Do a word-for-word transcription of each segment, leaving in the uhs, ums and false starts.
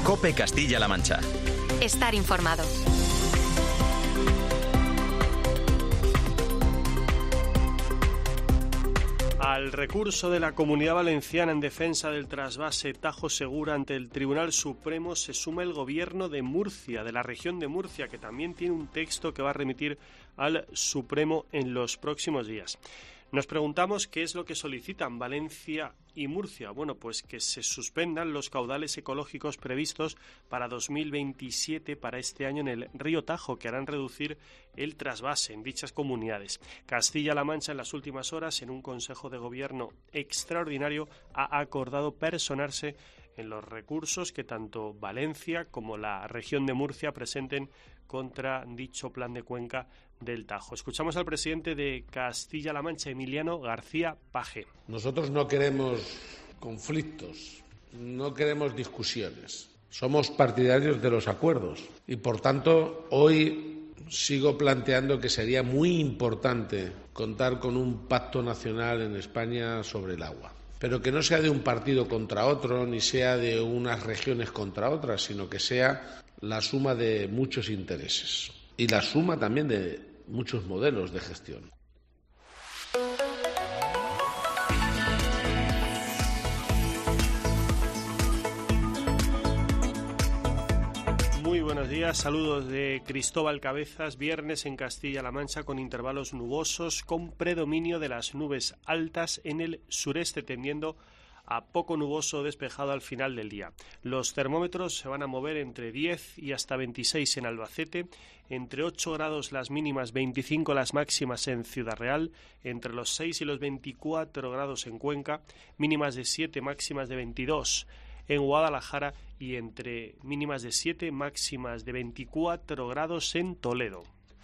COPE Castilla-La Mancha. Estar informado. Al recurso de la Comunidad Valenciana en defensa del trasvase Tajo Segura ante el Tribunal Supremo se suma el Gobierno de Murcia, de la región de Murcia, que también tiene un texto que va a remitir al Supremo en los próximos días. Nos preguntamos qué es lo que solicitan Valencia y Murcia. Bueno, pues que se suspendan los caudales ecológicos previstos para dos mil veintisiete, para este año, en el río Tajo, que harán reducir el trasvase en dichas comunidades. Castilla-La Mancha, en las últimas horas, en un Consejo de Gobierno extraordinario, ha acordado personarse en los recursos que tanto Valencia como la región de Murcia presenten contra dicho plan de cuenca del Tajo. Escuchamos al presidente de Castilla-La Mancha, Emiliano García Paje. Nosotros no queremos conflictos, no queremos discusiones. Somos partidarios de los acuerdos y, por tanto, hoy sigo planteando que sería muy importante contar con un pacto nacional en España sobre el agua. Pero que no sea de un partido contra otro, ni sea de unas regiones contra otras, sino que sea la suma de muchos intereses y la suma también de muchos modelos de gestión. Muy buenos días, saludos de Cristóbal Cabezas. Viernes en Castilla-La Mancha con intervalos nubosos, con predominio de las nubes altas en el sureste, tendiendo a poco nuboso despejado al final del día. Los termómetros se van a mover entre diez y hasta veintiséis en Albacete, entre ocho grados las mínimas, veinticinco las máximas en Ciudad Real, entre los seis y los veinticuatro grados en Cuenca, mínimas de siete, máximas de veintidós en Guadalajara y entre mínimas de siete, máximas de veinticuatro grados en Toledo.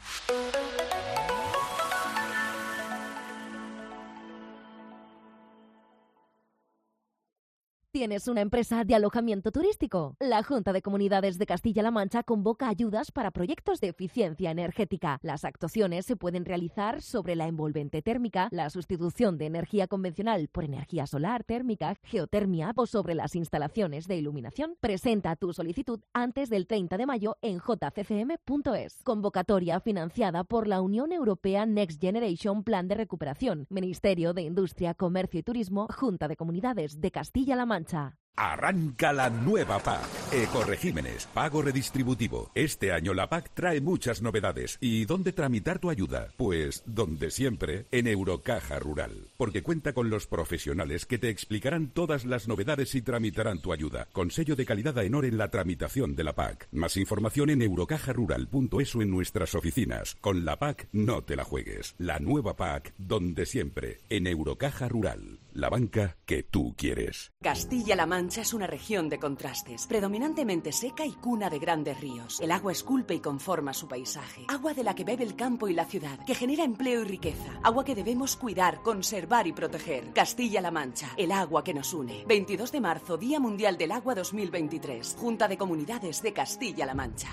¿Tienes una empresa de alojamiento turístico? La Junta de Comunidades de Castilla-La Mancha convoca ayudas para proyectos de eficiencia energética. Las actuaciones se pueden realizar sobre la envolvente térmica, la sustitución de energía convencional por energía solar térmica, geotermia o sobre las instalaciones de iluminación. Presenta tu solicitud antes del treinta de mayo en j c c m punto es. Convocatoria financiada por la Unión Europea Next Generation Plan de Recuperación, Ministerio de Industria, Comercio y Turismo, Junta de Comunidades de Castilla-La Mancha. Arranca la nueva P A C. Ecoregímenes, pago redistributivo. Este año la P A C trae muchas novedades. ¿Y dónde tramitar tu ayuda? Pues donde siempre, en Eurocaja Rural. Porque cuenta con los profesionales que te explicarán todas las novedades y tramitarán tu ayuda. Con sello de calidad AENOR en la tramitación de la P A C. Más información en eurocaja rural punto es o en nuestras oficinas. Con la P A C no te la juegues. La nueva P A C, donde siempre, en Eurocaja Rural. La banca que tú quieres. Castilla-La Mancha es una región de contrastes, predominantemente seca y cuna de grandes ríos. El agua esculpe y conforma su paisaje. Agua de la que bebe el campo y la ciudad, que genera empleo y riqueza. Agua que debemos cuidar, conservar y proteger. Castilla-La Mancha, el agua que nos une. veintidós de marzo, Día Mundial del Agua dos mil veintitrés. Junta de Comunidades de Castilla-La Mancha.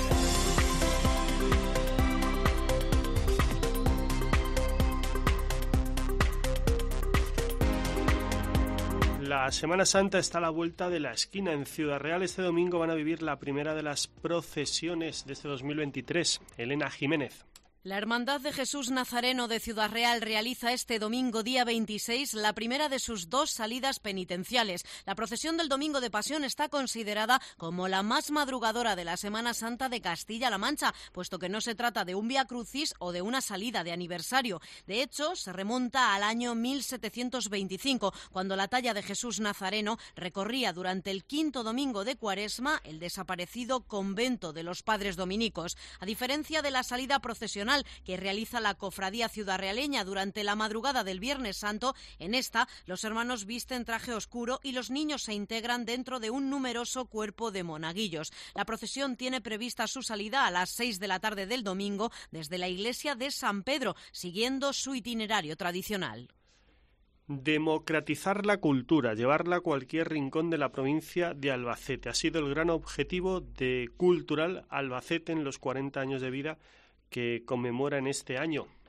La Semana Santa está a la vuelta de la esquina. En Ciudad Real este domingo van a vivir la primera de las procesiones de este dos mil veintitrés. Elena Jiménez. La Hermandad de Jesús Nazareno de Ciudad Real realiza este domingo, día veintiséis, la primera de sus dos salidas penitenciales. La procesión del Domingo de Pasión está considerada como la más madrugadora de la Semana Santa de Castilla-La Mancha, puesto que no se trata de un Vía Crucis o de una salida de aniversario. De hecho, se remonta al año mil setecientos veinticinco, cuando la talla de Jesús Nazareno recorría durante el quinto domingo de Cuaresma el desaparecido convento de los Padres Dominicos. A diferencia de la salida procesional que realiza la cofradía ciudadrealeña durante la madrugada del Viernes Santo, en esta los hermanos visten traje oscuro y los niños se integran dentro de un numeroso cuerpo de monaguillos. La procesión tiene prevista su salida a las seis de la tarde del domingo desde la iglesia de San Pedro, siguiendo su itinerario tradicional. Democratizar la cultura, llevarla a cualquier rincón de la provincia de Albacete. Ha sido el gran objetivo de Cultural Albacete en los cuarenta años de vida que conmemora en este año.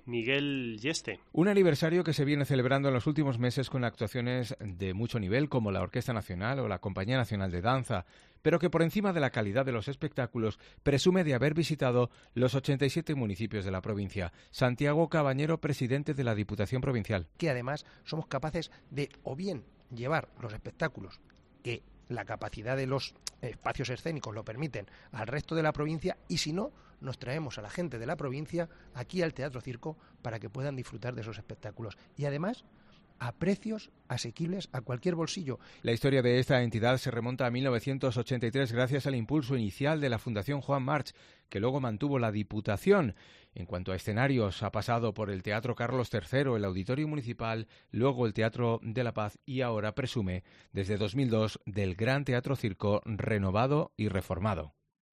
Miguel Yeste. Un aniversario que se viene celebrando en los últimos meses con actuaciones de mucho nivel como la Orquesta Nacional o la Compañía Nacional de Danza, pero que por encima de la calidad de los espectáculos presume de haber visitado los ochenta y siete municipios de la provincia. Santiago Cabañero, presidente de la Diputación Provincial. Que además somos capaces de o bien llevar los espectáculos que la capacidad de los espacios escénicos lo permiten al resto de la provincia, y si no, nos traemos a la gente de la provincia aquí al Teatro Circo para que puedan disfrutar de esos espectáculos. Y además, a precios asequibles a cualquier bolsillo. La historia de esta entidad se remonta a mil novecientos ochenta y tres gracias al impulso inicial de la Fundación Juan March, que luego mantuvo la Diputación. En cuanto a escenarios, ha pasado por el Teatro Carlos tercero, el Auditorio Municipal, luego el Teatro de la Paz y ahora presume, desde dos mil dos, del Gran Teatro Circo renovado y reformado.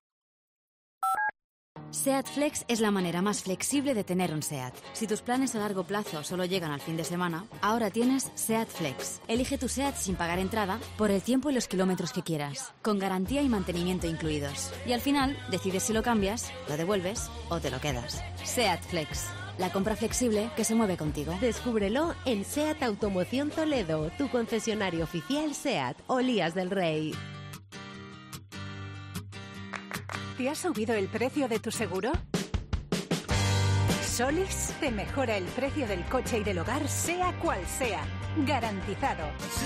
SEAT Flex es la manera más flexible de tener un SEAT. Si tus planes a largo plazo solo llegan al fin de semana, ahora tienes SEAT Flex. Elige tu SEAT sin pagar entrada por el tiempo y los kilómetros que quieras, con garantía y mantenimiento incluidos. Y al final, decides si lo cambias, lo devuelves o te lo quedas. SEAT Flex. La compra flexible que se mueve contigo. Descúbrelo en SEAT Automoción Toledo, tu concesionario oficial SEAT, Olías del Rey. ¿Te ha subido el precio de tu seguro? Solís te mejora el precio del coche y del hogar, sea cual sea. Garantizado.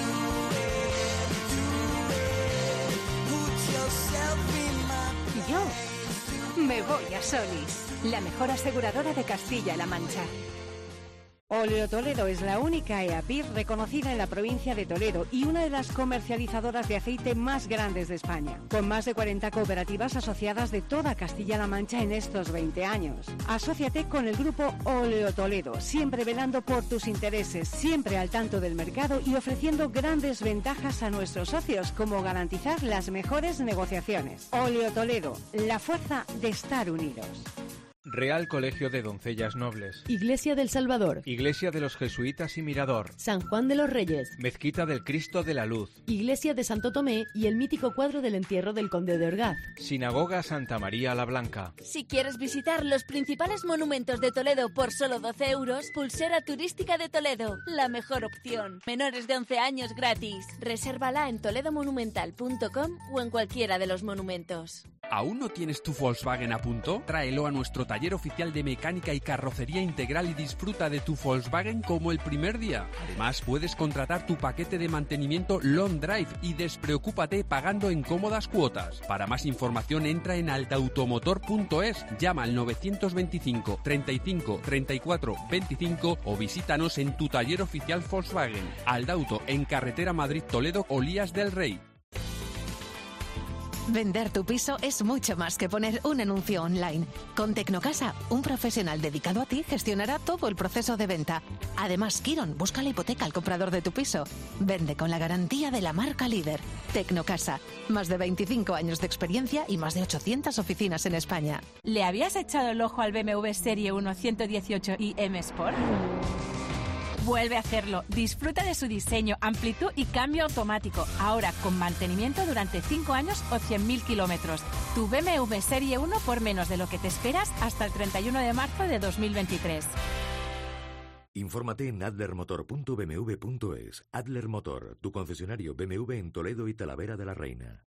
Yo me voy a Solís, la mejor aseguradora de Castilla-La Mancha. Oleo Toledo es la única E A P I R reconocida en la provincia de Toledo y una de las comercializadoras de aceite más grandes de España, con más de cuarenta cooperativas asociadas de toda Castilla-La Mancha en estos veinte años. Asóciate con el grupo Oleo Toledo, siempre velando por tus intereses, siempre al tanto del mercado y ofreciendo grandes ventajas a nuestros socios, como garantizar las mejores negociaciones. Oleo Toledo, la fuerza de estar unidos. Real Colegio de Doncellas Nobles. Iglesia del Salvador. Iglesia de los Jesuitas y Mirador. San Juan de los Reyes. Mezquita del Cristo de la Luz. Iglesia de Santo Tomé y el mítico cuadro del entierro del Conde de Orgaz. Sinagoga Santa María la Blanca. Si quieres visitar los principales monumentos de Toledo por solo doce euros, Pulsera Turística de Toledo, la mejor opción. Menores de once años gratis. Resérvala en toledo monumental punto com o en cualquiera de los monumentos. ¿Aún no tienes tu Volkswagen a punto? Tráelo a nuestro taller oficial de mecánica y carrocería integral y disfruta de tu Volkswagen como el primer día. Además, puedes contratar tu paquete de mantenimiento Long Drive y despreocúpate pagando en cómodas cuotas. Para más información entra en altautomotor punto es, llama al novecientos veinticinco, treinta y cinco, treinta y cuatro, veinticinco o visítanos en tu taller oficial Volkswagen. Aldauto, en carretera Madrid-Toledo, Olías del Rey. Vender tu piso es mucho más que poner un anuncio online. Con Tecnocasa, un profesional dedicado a ti gestionará todo el proceso de venta. Además, Kiron busca la hipoteca al comprador de tu piso. Vende con la garantía de la marca líder. Tecnocasa, más de veinticinco años de experiencia y más de ochocientas oficinas en España. ¿Le habías echado el ojo al B M W Serie uno ciento dieciocho i M Sport? Vuelve a hacerlo. Disfruta de su diseño, amplitud y cambio automático. Ahora con mantenimiento durante cinco años o cien mil kilómetros. Tu B M W Serie uno por menos de lo que te esperas hasta el treinta y uno de marzo de dos mil veintitrés. Infórmate en adlermotor punto b m w punto es. Adler Motor, tu concesionario B M W en Toledo y Talavera de la Reina.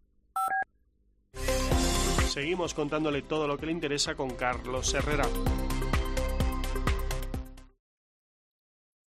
Seguimos contándole todo lo que le interesa con Carlos Herrera.